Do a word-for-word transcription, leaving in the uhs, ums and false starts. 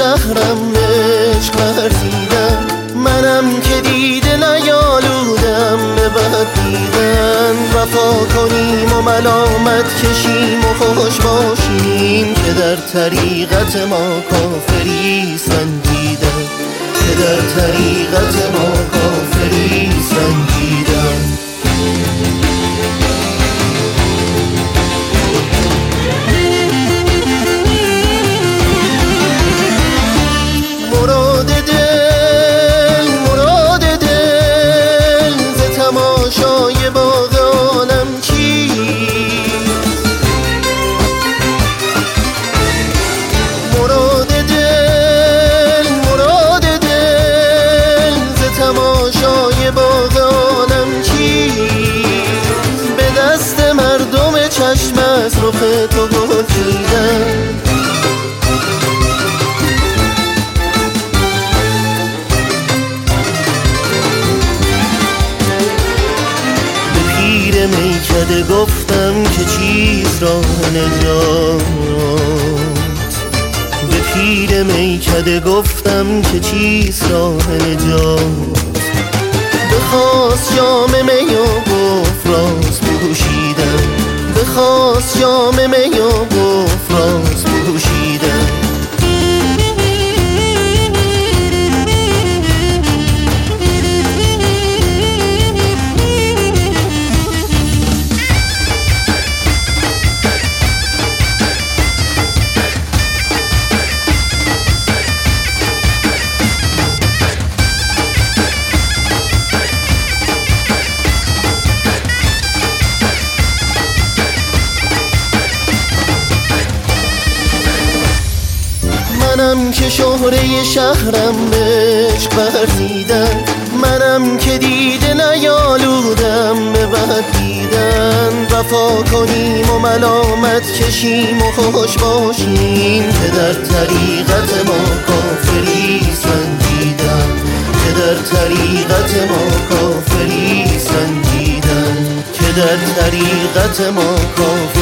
شهرم عشق ورزیدن، منم که دیده نیالودم به بد دیدن. وفا کنیم و ملامت کشیم و خوش باشیم که در طریقت ما کافری سنجیدن، که در طریقت ما کافری سنجیدن. مراد دل مراد دل ز تماشای باغ عالم چی؟ مراد دل مراد دل ز تماشای باغ عالم چی؟ به دست مردم چشم از رخ تو گل چیدن. میکده گفتم که چیز راه نجات، به پیر میکده گفتم که چیز راه نجات. بخواست جام می و گفت راز پوشیدم، بخواست جام می و گفت راز پوشیدم. منم که شهره شهرم عشق ورزیدن، منم که دیده نیالودم به بد دیدن. وفا کنیم و ملامت کشیم و خوش باشیم که در طریقت ما کافری سنجیدن، که در طریقت ما کافری سنجیدن، که در طریقت ما کافری